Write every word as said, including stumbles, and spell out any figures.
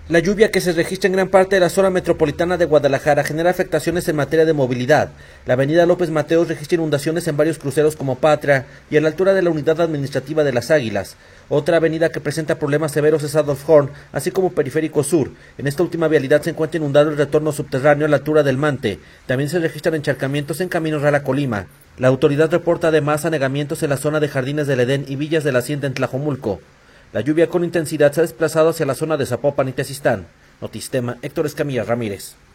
La lluvia que se registra en gran parte de la zona metropolitana de Guadalajara genera afectaciones en materia de movilidad. La avenida López Mateos registra inundaciones en varios cruceros como Patria y a la altura de la unidad administrativa de Las Águilas. Otra avenida que presenta problemas severos es Adolf Horn, así como Periférico Sur. En esta última vialidad se encuentra inundado el retorno subterráneo a la altura del Mante. También se registran encharcamientos en Camino Real a Colima. La autoridad reporta además anegamientos en la zona de Jardines del Edén y Villas de la Hacienda en Tlajomulco. La lluvia con intensidad se ha desplazado hacia la zona de Zapopan y Tezistán. Notistema, Héctor Escamilla Ramírez.